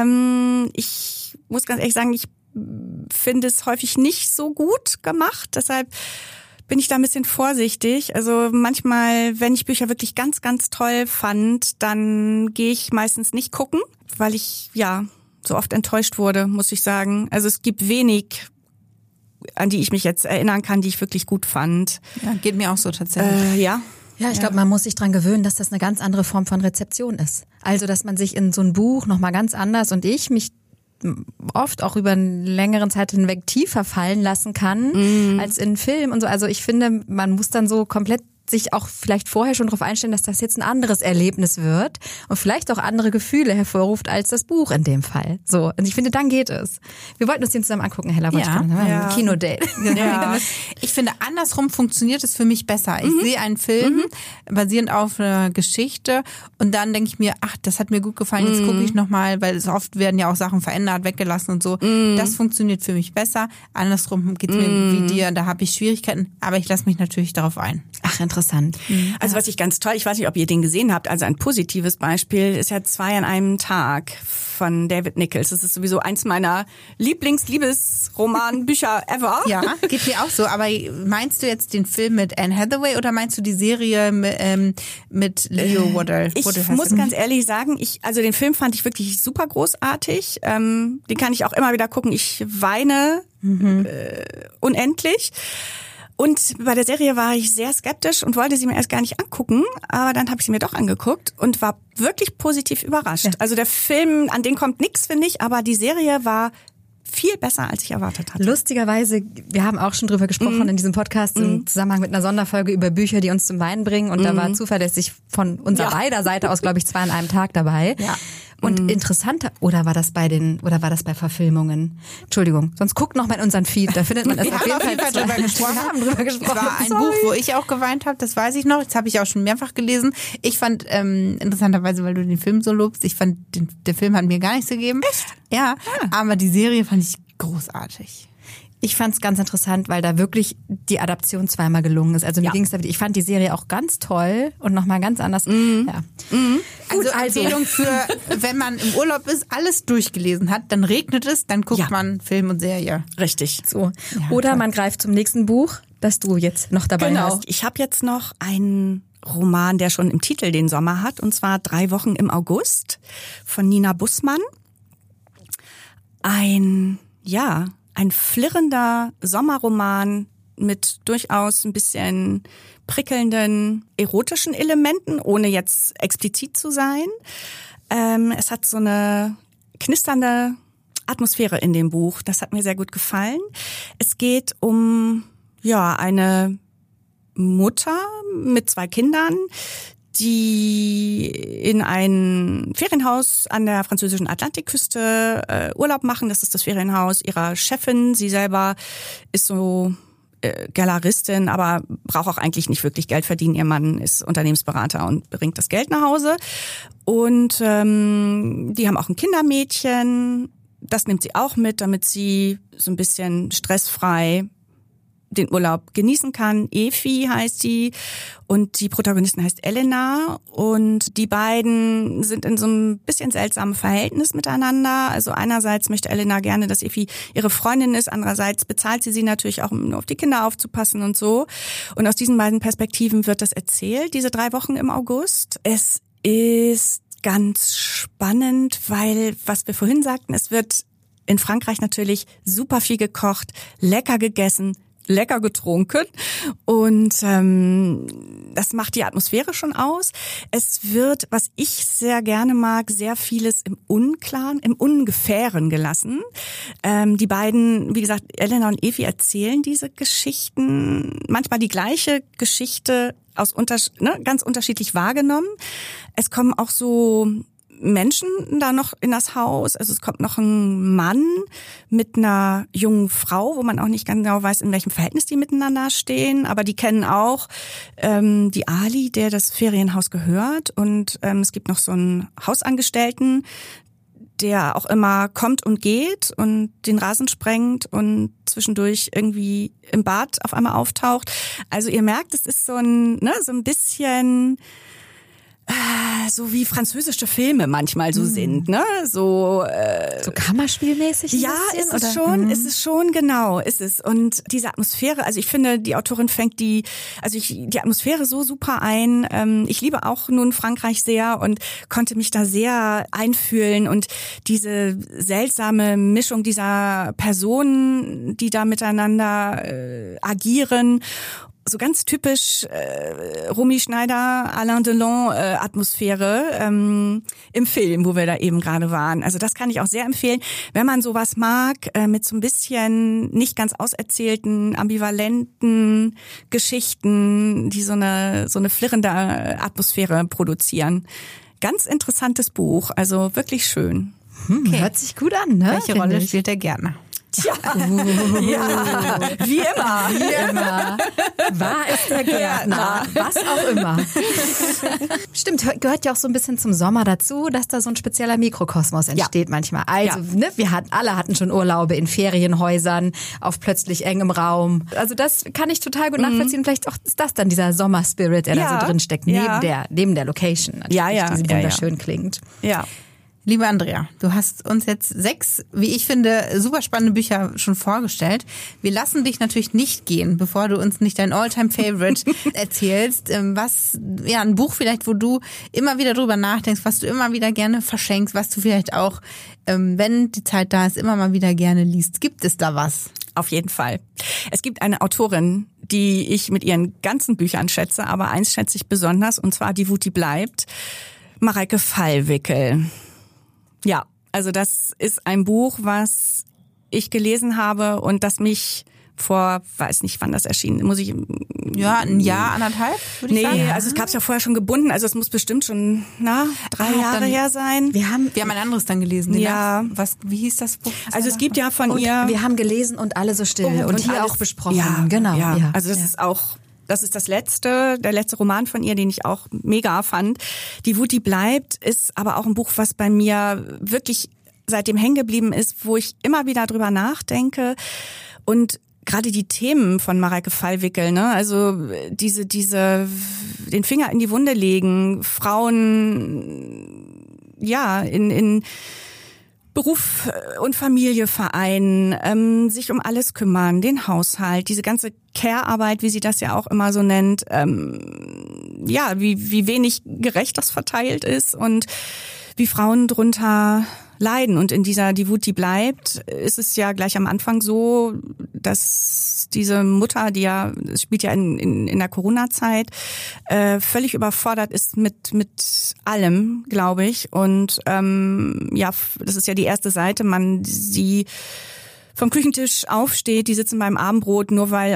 Ich muss ganz ehrlich sagen, ich finde es häufig nicht so gut gemacht. Deshalb bin ich da ein bisschen vorsichtig. Also manchmal, wenn ich Bücher wirklich ganz, ganz toll fand, dann gehe ich meistens nicht gucken, weil ich so oft enttäuscht wurde, muss ich sagen. Also es gibt wenig, an die ich mich jetzt erinnern kann, die ich wirklich gut fand. Ja, geht mir auch so tatsächlich. Ja, ich glaube, man muss sich dran gewöhnen, dass das eine ganz andere Form von Rezeption ist. Also, dass man sich in so ein Buch nochmal ganz anders und ich mich oft auch über einen längeren Zeit hinweg tiefer fallen lassen kann als in Film und so. Also ich finde, man muss dann so komplett sich auch vielleicht vorher schon darauf einstellen, dass das jetzt ein anderes Erlebnis wird und vielleicht auch andere Gefühle hervorruft als das Buch in dem Fall. So, und ich finde, dann geht es. Wir wollten uns den zusammen angucken, Hella. Ja. Kinodate. Ja. Ich finde, andersrum funktioniert es für mich besser. Ich sehe einen Film basierend auf einer Geschichte und dann denke ich mir, ach, das hat mir gut gefallen, jetzt gucke ich nochmal, weil so oft werden ja auch Sachen verändert, weggelassen und so. Das funktioniert für mich besser. Andersrum geht es mir wie dir, da habe ich Schwierigkeiten, aber ich lasse mich natürlich darauf ein. Ach, interessant. Also was ich ganz toll, ich weiß nicht, ob ihr den gesehen habt, also ein positives Beispiel ist ja 2 an einem Tag von David Nichols. Das ist sowieso eins meiner Lieblingsromanbücher ever. Ja, geht mir auch so. Aber meinst du jetzt den Film mit Anne Hathaway oder meinst du die Serie mit Leo Waddell? Ich muss ganz ehrlich sagen, also den Film fand ich wirklich super großartig. Den kann ich auch immer wieder gucken. Ich weine unendlich. Und bei der Serie war ich sehr skeptisch und wollte sie mir erst gar nicht angucken, aber dann habe ich sie mir doch angeguckt und war wirklich positiv überrascht. Ja. Also der Film, an den kommt nichts, finde ich, aber die Serie war viel besser, als ich erwartet hatte. Lustigerweise, wir haben auch schon drüber gesprochen in diesem Podcast im Zusammenhang mit einer Sonderfolge über Bücher, die uns zum Weinen bringen und da war zuverlässig von unserer beider Seite aus, glaube ich, 2 an einem Tag dabei. Ja. Und interessanter, oder war das bei Verfilmungen? Entschuldigung, sonst guckt noch mal in unseren Feed, da findet man das auf jeden Fall drüber gesprochen. Wir haben drüber gesprochen. Das war ein Buch, wo ich auch geweint habe, das weiß ich noch. Das habe ich auch schon mehrfach gelesen. Ich fand, interessanterweise, weil du den Film so lobst, ich fand, der Film hat mir gar nichts gegeben. Echt? Ja, aber die Serie fand ich großartig. Ich fand es ganz interessant, weil da wirklich die Adaption zweimal gelungen ist. Also mir ging es damit, ich fand die Serie auch ganz toll und nochmal ganz anders. Ja. Also Empfehlung für, wenn man im Urlaub ist, alles durchgelesen hat, dann regnet es, dann guckt man Film und Serie. Richtig. So. Ja, oder klar. Man greift zum nächsten Buch, das du jetzt noch dabei hast. Ich habe jetzt noch einen Roman, der schon im Titel den Sommer hat, und zwar 3 Wochen im August von Nina Bussmann. Ein flirrender Sommerroman mit durchaus ein bisschen prickelnden erotischen Elementen, ohne jetzt explizit zu sein. Es hat so eine knisternde Atmosphäre in dem Buch. Das hat mir sehr gut gefallen. Es geht um eine Mutter mit 2 Kindern, die in ein Ferienhaus an der französischen Atlantikküste Urlaub machen. Das ist das Ferienhaus ihrer Chefin. Sie selber ist so Galeristin, aber braucht auch eigentlich nicht wirklich Geld verdienen. Ihr Mann ist Unternehmensberater und bringt das Geld nach Hause. Und die haben auch ein Kindermädchen. Das nimmt sie auch mit, damit sie so ein bisschen stressfrei den Urlaub genießen kann. Efi heißt sie und die Protagonistin heißt Elena und die beiden sind in so einem bisschen seltsamen Verhältnis miteinander. Also einerseits möchte Elena gerne, dass Efi ihre Freundin ist, andererseits bezahlt sie natürlich auch, um nur auf die Kinder aufzupassen und so. Und aus diesen beiden Perspektiven wird das erzählt, diese 3 Wochen im August. Es ist ganz spannend, weil, was wir vorhin sagten, es wird in Frankreich natürlich super viel gekocht, lecker gegessen, lecker getrunken und das macht die Atmosphäre schon aus. Es wird, was ich sehr gerne mag, sehr vieles im Unklaren, im Ungefähren gelassen. Die beiden, wie gesagt, Elena und Efi erzählen diese Geschichten, manchmal die gleiche Geschichte aus ganz unterschiedlich wahrgenommen. Es kommen auch so Menschen da noch in das Haus. Also es kommt noch ein Mann mit einer jungen Frau, wo man auch nicht ganz genau weiß, in welchem Verhältnis die miteinander stehen. Aber die kennen auch die Ali, der das Ferienhaus gehört. Und es gibt noch so einen Hausangestellten, der auch immer kommt und geht und den Rasen sprengt und zwischendurch irgendwie im Bad auf einmal auftaucht. Also ihr merkt, es ist so ein bisschen so wie französische Filme manchmal so sind, ne? So Kammerspielmäßig? Ja, ist es schon, ist es schon, genau, ist es. Und diese Atmosphäre, also ich finde, die Autorin fängt die Atmosphäre so super ein. Ich liebe auch nun Frankreich sehr und konnte mich da sehr einfühlen und diese seltsame Mischung dieser Personen, die da miteinander agieren. so ganz typisch Romy Schneider, Alain Delon Atmosphäre im Film, wo wir da eben gerade waren. Also das kann ich auch sehr empfehlen, wenn man sowas mag, mit so ein bisschen nicht ganz auserzählten, ambivalenten Geschichten, die so eine flirrende Atmosphäre produzieren. Ganz interessantes Buch, also wirklich schön. Okay. Hört sich gut an, ne? Welche Rolle spielt er gerne? Tja, ja, wie immer. Wie immer. War es der Gärtner, was auch immer. Stimmt, gehört ja auch so ein bisschen zum Sommer dazu, dass da so ein spezieller Mikrokosmos entsteht manchmal. Also, ne, alle hatten schon Urlaube in Ferienhäusern, auf plötzlich engem Raum. Also das kann ich total gut nachvollziehen. Vielleicht auch ist das dann dieser Sommerspirit, der da so drin steckt, neben der Location. Die wunderschön klingt. Ja. Liebe Andrea, du hast uns jetzt 6, wie ich finde, super spannende Bücher schon vorgestellt. Wir lassen dich natürlich nicht gehen, bevor du uns nicht dein All-Time-Favorite erzählst. Ein Buch vielleicht, wo du immer wieder drüber nachdenkst, was du immer wieder gerne verschenkst, was du vielleicht auch, wenn die Zeit da ist, immer mal wieder gerne liest. Gibt es da was? Auf jeden Fall. Es gibt eine Autorin, die ich mit ihren ganzen Büchern schätze, aber eins schätze ich besonders, und zwar Die Wut, die bleibt. Mareike Fallwickel. Ja, also das ist ein Buch, was ich gelesen habe und das mich vor, weiß nicht, wann das erschien, muss ich... Ja, ein Jahr, 1,5, würde ich sagen. Nee, also es gab's ja vorher schon gebunden, also es muss bestimmt schon 3 Jahre her sein. Wir haben ein anderes dann gelesen. Ja. Wie hieß das Buch? Also es gibt ja von ihr... Wir haben gelesen und alle so still und hier alles, auch besprochen. Ja, genau. Ja. Also das ist auch... Das ist der letzte Roman von ihr, den ich auch mega fand. Die Wut, die bleibt, ist aber auch ein Buch, was bei mir wirklich seitdem hängen geblieben ist, wo ich immer wieder drüber nachdenke. Und gerade die Themen von Mareike Fallwickel, ne, also diese den Finger in die Wunde legen, Frauen, ja, in Beruf und Familie vereinen, sich um alles kümmern, den Haushalt, diese ganze Care-Arbeit, wie sie das ja auch immer so nennt, wie wenig gerecht das verteilt ist und wie Frauen drunter leiden. Und in dieser Die Wut, die bleibt, ist es ja gleich am Anfang so, dass diese Mutter, die ja, es spielt ja in der Corona-Zeit, völlig überfordert ist mit allem, glaube ich. Und das ist ja die erste Seite, sie vom Küchentisch aufsteht, die sitzen beim Abendbrot, nur weil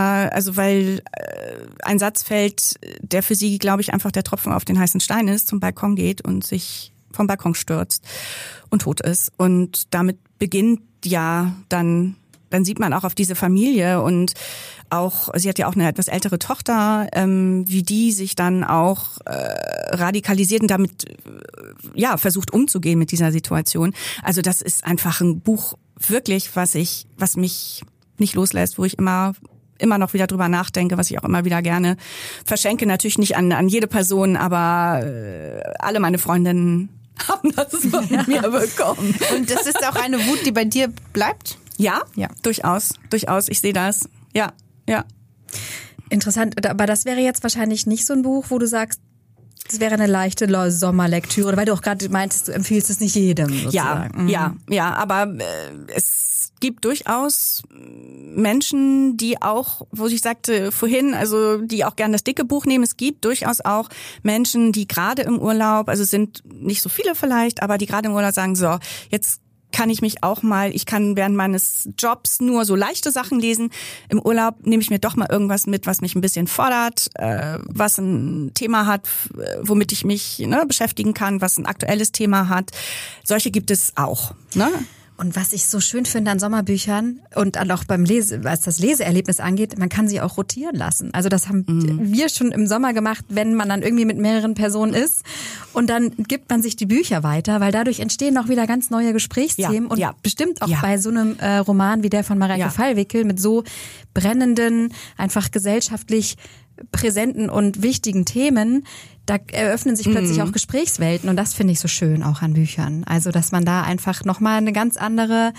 ein Satz fällt, der für sie, glaube ich, einfach der Tropfen auf den heißen Stein ist, zum Balkon geht und sich vom Balkon stürzt und tot ist. Und damit beginnt ja dann sieht man auch auf diese Familie und auch, sie hat ja auch eine etwas ältere Tochter, wie die sich dann auch radikalisiert und damit versucht umzugehen mit dieser Situation. Also das ist einfach ein Buch wirklich, was mich nicht loslässt, wo ich immer noch wieder drüber nachdenke, was ich auch immer wieder gerne verschenke. Natürlich nicht an jede Person, aber alle meine Freundinnen haben das von mir bekommen. Und das ist auch eine Wut, die bei dir bleibt? Ja, durchaus. Ich sehe das. Ja. Interessant, aber das wäre jetzt wahrscheinlich nicht so ein Buch, wo du sagst, das wäre eine leichte Sommerlektüre, weil du auch gerade meintest, du empfiehlst es nicht jedem sozusagen. Ja, aber es gibt durchaus Menschen, die auch, wo ich sagte vorhin, also die auch gerne das dicke Buch nehmen. Es gibt durchaus auch Menschen, die gerade im Urlaub, also es sind nicht so viele vielleicht, aber die gerade im Urlaub sagen, so, jetzt kann ich kann während meines Jobs nur so leichte Sachen lesen. Im Urlaub nehme ich mir doch mal irgendwas mit, was mich ein bisschen fordert, was ein Thema hat, womit ich mich beschäftigen kann, was ein aktuelles Thema hat. Solche gibt es auch. Ne? Und was ich so schön finde an Sommerbüchern und auch beim was das Leseerlebnis angeht, man kann sie auch rotieren lassen. Also das haben wir schon im Sommer gemacht, wenn man dann irgendwie mit mehreren Personen ist und dann gibt man sich die Bücher weiter, weil dadurch entstehen auch wieder ganz neue Gesprächsthemen und bestimmt auch bei so einem Roman wie der von Mareike Fallwickel mit so brennenden, einfach gesellschaftlich präsenten und wichtigen Themen, da eröffnen sich plötzlich auch Gesprächswelten und das finde ich so schön auch an Büchern. Also, dass man da einfach nochmal eine ganz andere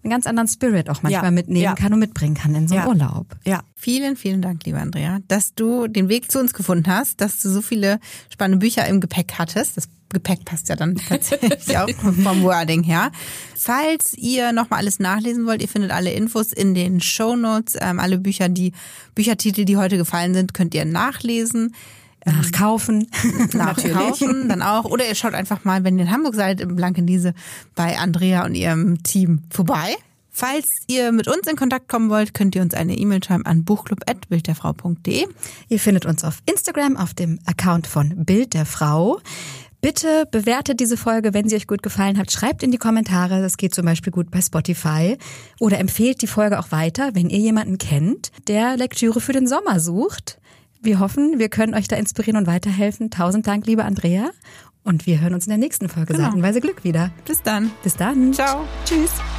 einen ganz anderen Spirit auch manchmal mitnehmen kann und mitbringen kann in so einen Urlaub. Ja. Vielen, vielen Dank, liebe Andrea, dass du den Weg zu uns gefunden hast, dass du so viele spannende Bücher im Gepäck hattest. Das Gepäck passt ja dann tatsächlich auch vom Wording her. Falls ihr nochmal alles nachlesen wollt, ihr findet alle Infos in den Shownotes. Alle Büchertitel, die heute gefallen sind, könnt ihr nachlesen. Nachkaufen dann auch. Oder ihr schaut einfach mal, wenn ihr in Hamburg seid, im Blankenliese bei Andrea und ihrem Team vorbei. Falls ihr mit uns in Kontakt kommen wollt, könnt ihr uns eine E-Mail schreiben an buchclub@bildderfrau.de. Ihr findet uns auf Instagram auf dem Account von Bild der Frau. Bitte bewertet diese Folge, wenn sie euch gut gefallen hat. Schreibt in die Kommentare, das geht zum Beispiel gut bei Spotify. Oder empfehlt die Folge auch weiter, wenn ihr jemanden kennt, der Lektüre für den Sommer sucht. Wir hoffen, wir können euch da inspirieren und weiterhelfen. 1000 Dank, liebe Andrea. Und wir hören uns in der nächsten Folge Seitenweise Glück wieder. Bis dann. Bis dann. Ciao. Tschüss.